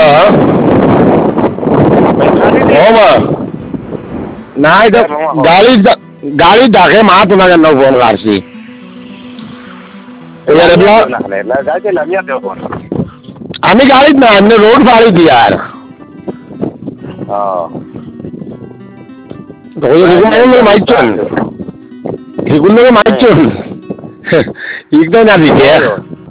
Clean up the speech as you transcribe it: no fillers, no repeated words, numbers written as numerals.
नाही तर गाडी ढाके मात ना फोन काढशी आम्ही गाडीत नाही आम्ही रोड फाळी ती यार माहिती माहिती इकडं ना तिथे